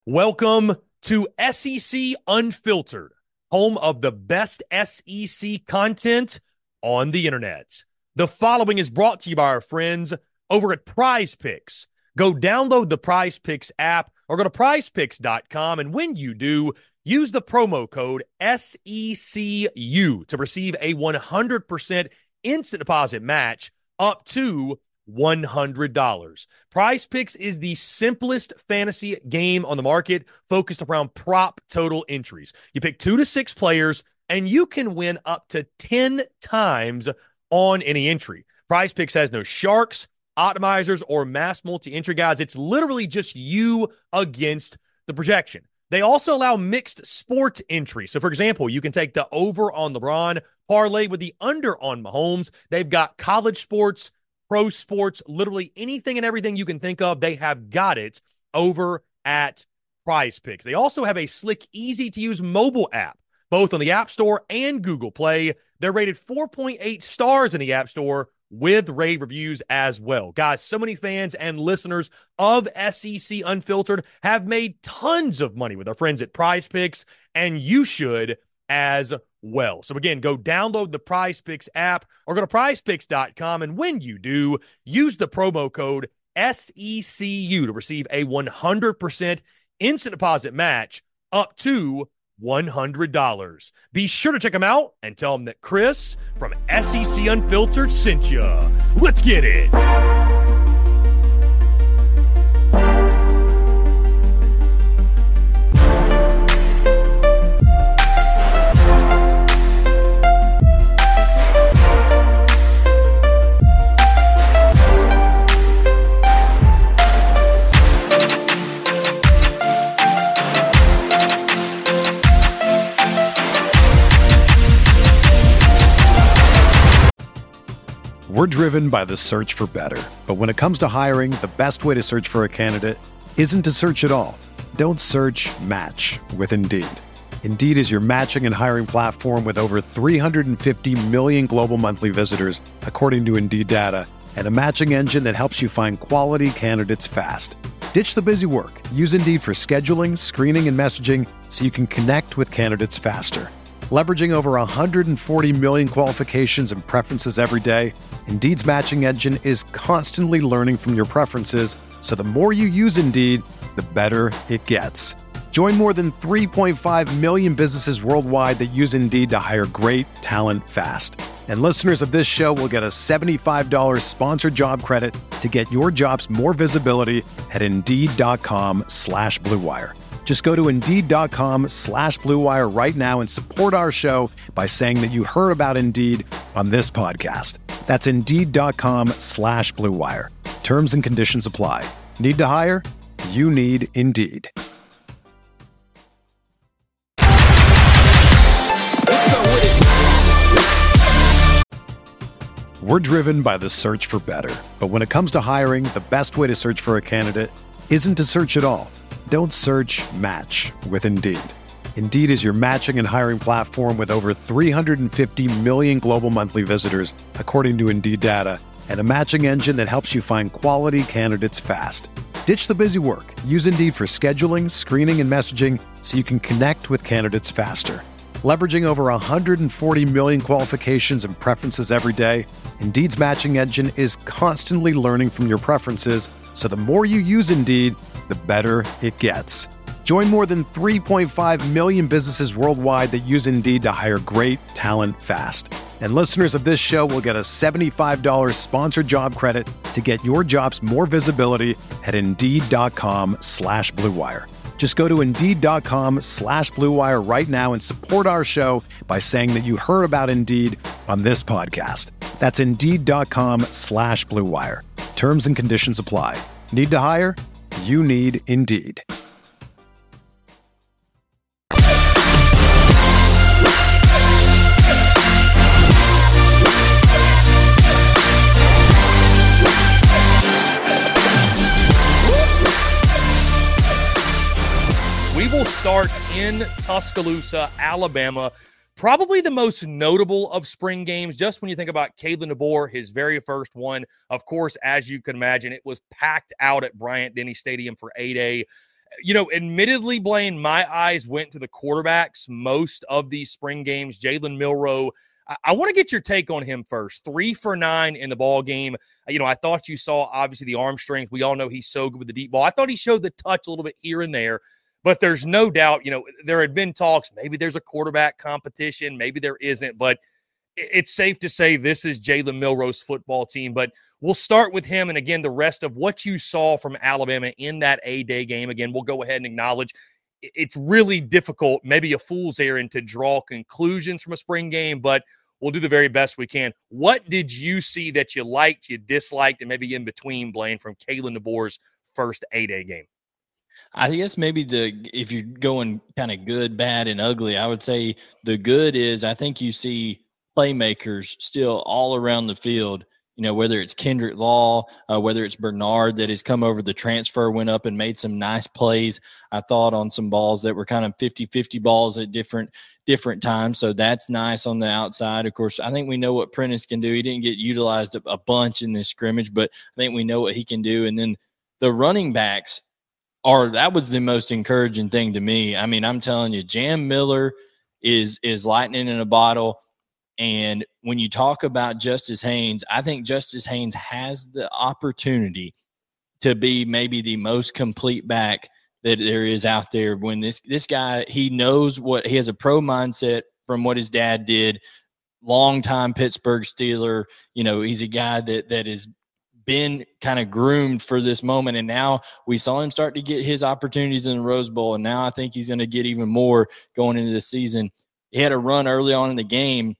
Welcome to SEC Unfiltered, home of the best SEC content on the internet. The following is brought to you by our friends over at Prize Picks. Go download the Prize Picks app or go to prizepicks.com, and when you do, use the promo code SECU to receive a 100% instant deposit match up to $100. Prize Picks is the simplest fantasy game on the market, focused around prop total entries. You pick 2 to 6 players, and you can win up to 10 times on any entry. Prize Picks has no sharks, optimizers, or mass multi-entry guides. It's literally just you against the projection. They also allow mixed sport entry. So, for example, you can take the over on LeBron, parlay with the under on Mahomes. They've got college sports, pro sports, literally anything and everything you can think of, they have got it over at Prize Picks. They also have a slick, easy-to-use mobile app, both on the App Store and Google Play. They're rated 4.8 stars in the App Store with rave reviews as well. Guys, so many fans and listeners of SEC Unfiltered have made tons of money with our friends at Prize Picks, and you should as well. So again, go download the Prize Picks app or go to prizepicks.com, and when you do, use the promo code SECU to receive a 100% instant deposit match up to $100. Be sure to check them out and tell them that Chris from SEC Unfiltered sent you. Let's get it. We're driven by the search for better. But when it comes to hiring, the best way to search for a candidate isn't to search at all. Don't search, match with Indeed. Indeed is your matching and hiring platform with over 350 million global monthly visitors, according to Indeed data, and a matching engine that helps you find quality candidates fast. Ditch the busy work. Use Indeed for scheduling, screening, and messaging so you can connect with candidates faster. Leveraging over 140 million qualifications and preferences every day, Indeed's matching engine is constantly learning from your preferences, so the more you use Indeed, the better it gets. Join more than 3.5 million businesses worldwide that use Indeed to hire great talent fast. And listeners of this show will get a $75 sponsored job credit to get your jobs more visibility at Indeed.com/Blue Wire. Just go to Indeed.com/Blue Wire right now and support our show by saying that you heard about Indeed on this podcast. That's Indeed.com/Blue Wire. Terms and conditions apply. Need to hire? You need Indeed. We're driven by the search for better. But when it comes to hiring, the best way to search for a candidate isn't to search at all. Don't search, match with Indeed. Indeed is your matching and hiring platform with over 350 million global monthly visitors, according to Indeed data, and a matching engine that helps you find quality candidates fast. Ditch the busy work. Use Indeed for scheduling, screening, and messaging so you can connect with candidates faster. Leveraging over 140 million qualifications and preferences every day, Indeed's matching engine is constantly learning from your preferences, so the more you use Indeed, the better it gets. Join more than 3.5 million businesses worldwide that use Indeed to hire great talent fast. And listeners of this show will get a $75 sponsored job credit to get your jobs more visibility at Indeed.com/Blue Wire. Just go to Indeed.com/Blue Wire right now and support our show by saying that you heard about Indeed on this podcast. That's Indeed.com/Blue Wire. Terms and conditions apply. Need to hire? You need Indeed. We will start in Tuscaloosa, Alabama. Probably the most notable of spring games, just when you think about Kalen DeBoer, his very first one. Of course, as you can imagine, it was packed out at Bryant-Denny Stadium for A-Day. Admittedly, Blaine, my eyes went to the quarterbacks most of these spring games. Jalen Milroe, I want to get your take on him first. 3 for 9 in the ball game. I thought you saw, obviously, the arm strength. We all know he's so good with the deep ball. I thought he showed the touch a little bit here and there, but there's no doubt, there had been talks. Maybe there's a quarterback competition. Maybe there isn't, but it's safe to say this is Jalen Milroe's football team. But we'll start with him. And again, the rest of what you saw from Alabama in that A-Day game. Again, we'll go ahead and acknowledge it's really difficult, maybe a fool's errand, to draw conclusions from a spring game, but we'll do the very best we can. What did you see that you liked, you disliked, and maybe in between, Blaine, from Kalen DeBoer's first A-Day game? I guess maybe if you're going kind of good, bad, and ugly, I would say the good is I think you see playmakers still all around the field, whether it's Kendrick Law, whether it's Bernard that has come over the transfer, went up and made some nice plays, I thought, on some balls that were kind of 50-50 balls at different times. So that's nice on the outside. Of course, I think we know what Prentice can do. He didn't get utilized a bunch in this scrimmage, but I think we know what he can do. And then the running backs that was the most encouraging thing to me. I mean, I'm telling you, Jam Miller is lightning in a bottle. And when you talk about Justice Haynes, I think Justice Haynes has the opportunity to be maybe the most complete back that there is out there. When this guy, he knows he has a pro mindset from what his dad did, longtime Pittsburgh Steeler. He's a guy that has been kind of groomed for this moment. And now we saw him start to get his opportunities in the Rose Bowl. And now I think he's going to get even more going into the season. He had a run early on in the game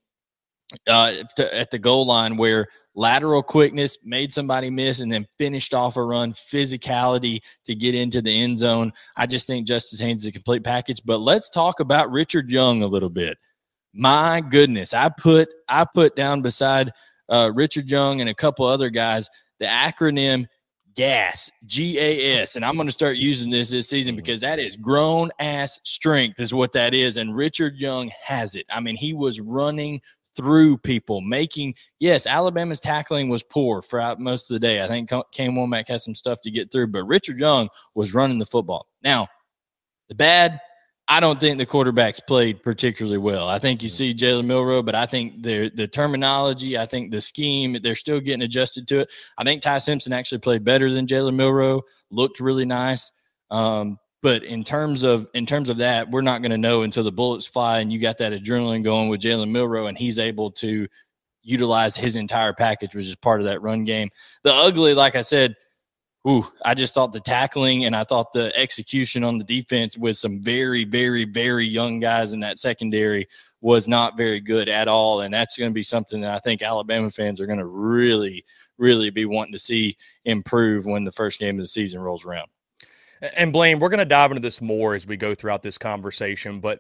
at the goal line where lateral quickness made somebody miss and then finished off a run, physicality to get into the end zone. I just think Justice Haynes is a complete package. But let's talk about Richard Young a little bit. My goodness, I put down beside Richard Young and a couple other guys the acronym GAS, G-A-S, and I'm going to start using this season because that is grown-ass strength is what that is, and Richard Young has it. I mean, he was running through people, yes, Alabama's tackling was poor throughout most of the day. I think Kane Womack has some stuff to get through, but Richard Young was running the football. Now, the bad, I don't think the quarterbacks played particularly well. I think you see Jalen Milroe, but I think the terminology, I think the scheme, they're still getting adjusted to it. I think Ty Simpson actually played better than Jalen Milroe, looked really nice. But in terms of that, we're not going to know until the bullets fly and you got that adrenaline going with Jalen Milroe and he's able to utilize his entire package, which is part of that run game. The ugly, like I said, I just thought the tackling and I thought the execution on the defense with some very, very, very young guys in that secondary was not very good at all. And that's going to be something that I think Alabama fans are going to really, really be wanting to see improve when the first game of the season rolls around. And Blaine, we're going to dive into this more as we go throughout this conversation, but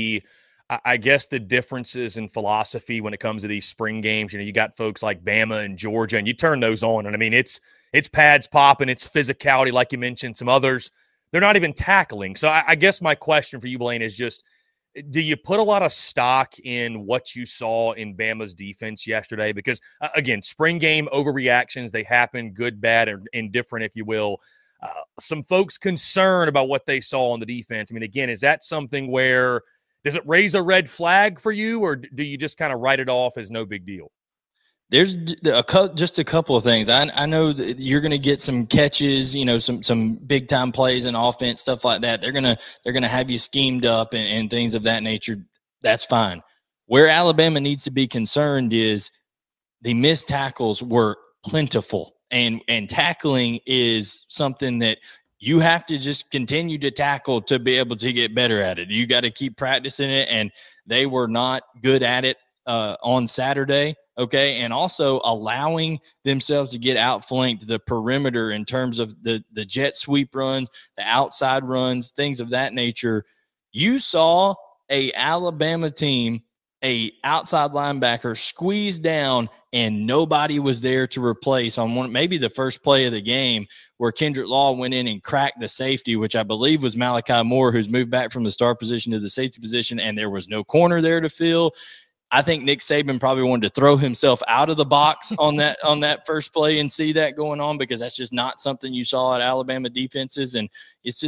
I guess the differences in philosophy when it comes to these spring games, you got folks like Bama and Georgia, and you turn those on, and I mean, it's pads popping, it's physicality, like you mentioned, some others, they're not even tackling. So I guess my question for you, Blaine, is just, do you put a lot of stock in what you saw in Bama's defense yesterday? Because, again, spring game overreactions, they happen, good, bad, or indifferent, if you will. Some folks concerned about what they saw on the defense. I mean, again, is that something where does it raise a red flag for you, or do you just kind of write it off as no big deal? There's just a couple of things. I know that you're going to get some catches, some big time plays in offense, stuff like that. They're gonna have you schemed up and things of that nature. That's fine. Where Alabama needs to be concerned is the missed tackles were plentiful. And tackling is something that you have to just continue to tackle to be able to get better at it. You got to keep practicing it, and they were not good at it on Saturday, okay? And also allowing themselves to get outflanked, the perimeter in terms of the jet sweep runs, the outside runs, things of that nature. You saw a Alabama team, a outside linebacker squeeze down, and nobody was there to replace on maybe the first play of the game where Kendrick Law went in and cracked the safety, which I believe was Malachi Moore, who's moved back from the star position to the safety position, and there was no corner there to fill. I think Nick Saban probably wanted to throw himself out of the box on that first play and see that going on, because that's just not something you saw at Alabama defenses, and it's just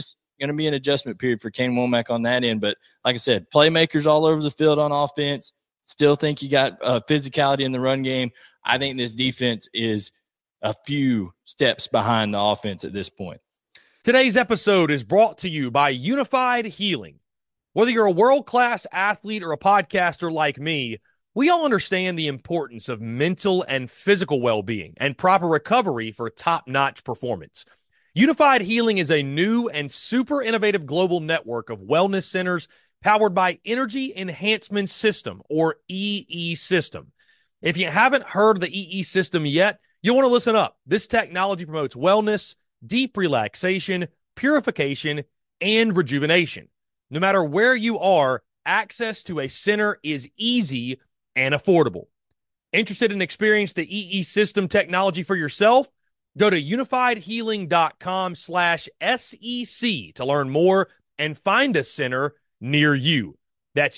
going to be an adjustment period for Kane Womack on that end. But like I said, playmakers all over the field on offense. Still think you got physicality in the run game. I think this defense is a few steps behind the offense at this point. Today's episode is brought to you by Unified Healing. Whether you're a world-class athlete or a podcaster like me, we all understand the importance of mental and physical well-being and proper recovery for top-notch performance. Unified Healing is a new and super innovative global network of wellness centers powered by Energy Enhancement System, or EE System. If you haven't heard of the EE System yet, you'll want to listen up. This technology promotes wellness, deep relaxation, purification, and rejuvenation. No matter where you are, access to a center is easy and affordable. Interested in experiencing the EE System technology for yourself? Go to unifiedhealing.com/SEC to learn more and find a center near you. That's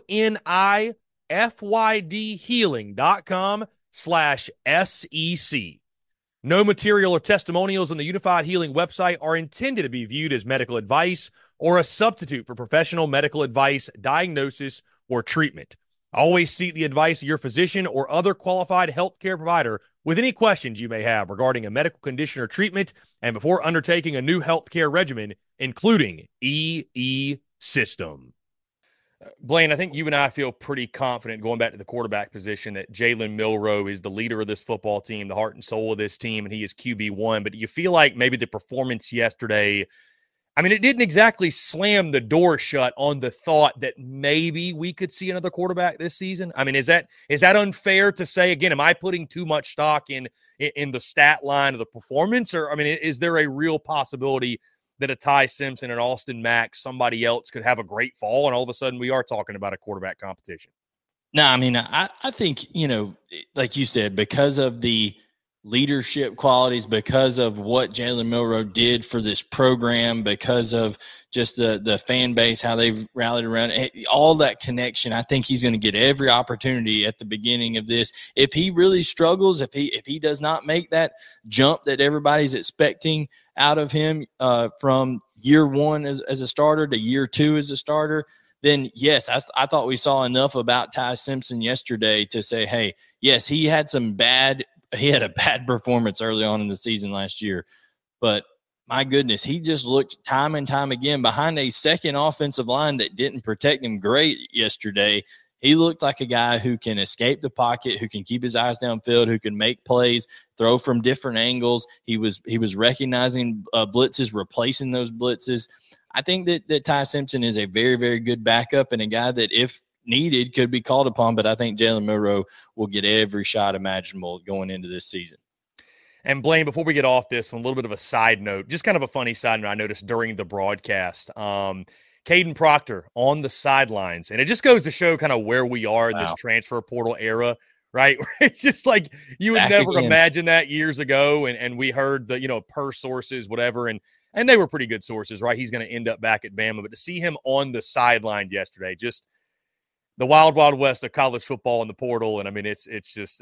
UNIFYDhealing.com/SEC. No material or testimonials on the Unified Healing website are intended to be viewed as medical advice or a substitute for professional medical advice, diagnosis, or treatment. Always seek the advice of your physician or other qualified healthcare provider with any questions you may have regarding a medical condition or treatment and before undertaking a new healthcare regimen, including EE System. Blaine, I think you and I feel pretty confident going back to the quarterback position that Jalen Milroe is the leader of this football team, the heart and soul of this team, and he is QB1. But do you feel like maybe the performance yesterday, I mean, it didn't exactly slam the door shut on the thought that maybe we could see another quarterback this season? I mean, is that unfair to say? Again, am I putting too much stock in the stat line of the performance? Or, I mean, is there a real possibility that a Ty Simpson and Austin Mack, somebody else could have a great fall, and all of a sudden we are talking about a quarterback competition? No, I mean, I think, like you said, because of the leadership qualities, because of what Jalen Milroe did for this program, because of just the fan base, how they've rallied around, all that connection, I think he's going to get every opportunity at the beginning of this. If he really struggles, if he does not make that jump that everybody's expecting out of him from year one as a starter to year two as a starter, then yes, I thought we saw enough about Ty Simpson yesterday to say, hey, yes, he had a bad performance early on in the season last year, but my goodness, he just looked time and time again behind a second offensive line that didn't protect him great yesterday. He looked like a guy who can escape the pocket, who can keep his eyes downfield, who can make plays, throw from different angles. He was recognizing blitzes, replacing those blitzes. I think that Ty Simpson is a very, very good backup and a guy that, if needed, could be called upon. But I think Jalen Milroe will get every shot imaginable going into this season. And Blaine, before we get off this one, a little bit of a side note, just kind of a funny side note I noticed during the broadcast. Caden Proctor on the sidelines. And it just goes to show kind of where we are in this transfer portal era, right? It's just like you would never imagine that years ago. And we heard the, per sources, whatever. And they were pretty good sources, right? He's going to end up back at Bama. But to see him on the sideline yesterday, just the wild, wild west of college football in the portal. And I mean, it's just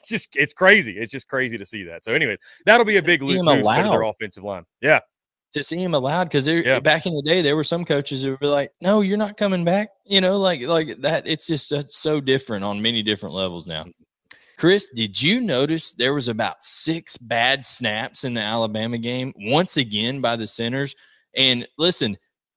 crazy. It's just crazy to see that. So anyways, that'll be a big boost for their offensive line. Yeah. To see him allowed, because back in the day, there were some coaches who would be like, no, you're not coming back. Like that. It's just so different on many different levels now. Chris, did you notice there was about 6 bad snaps in the Alabama game, once again by the centers? And listen,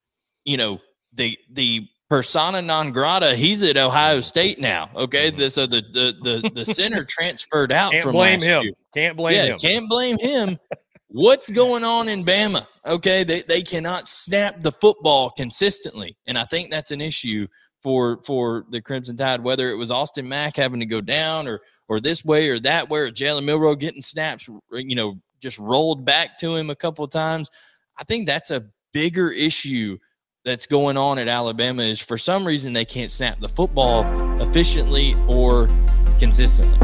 the persona non grata, he's at Ohio State now. Okay. So the center transferred out. Can't blame him. Can't blame him. What's going on in Bama? Okay, they cannot snap the football consistently, and I think that's an issue for the Crimson Tide. Whether it was Austin Mack having to go down, or this way or that way, or Jalen Milroe getting snaps, just rolled back to him a couple of times. I think that's a bigger issue that's going on at Alabama. Is for some reason they can't snap the football efficiently or consistently.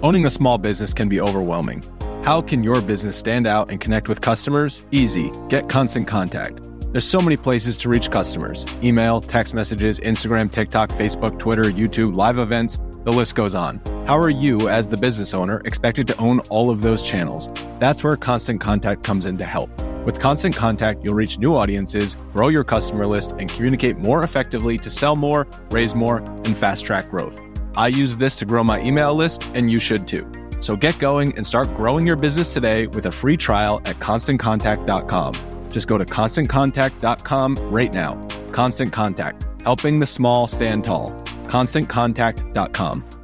Owning a small business can be overwhelming. How can your business stand out and connect with customers? Easy. Get Constant Contact. There's so many places to reach customers. Email, text messages, Instagram, TikTok, Facebook, Twitter, YouTube, live events, the list goes on. How are you, as the business owner, expected to own all of those channels? That's where Constant Contact comes in to help. With Constant Contact, you'll reach new audiences, grow your customer list, and communicate more effectively to sell more, raise more, and fast-track growth. I use this to grow my email list, and you should too. So get going and start growing your business today with a free trial at ConstantContact.com. Just go to ConstantContact.com right now. Constant Contact, helping the small stand tall. ConstantContact.com.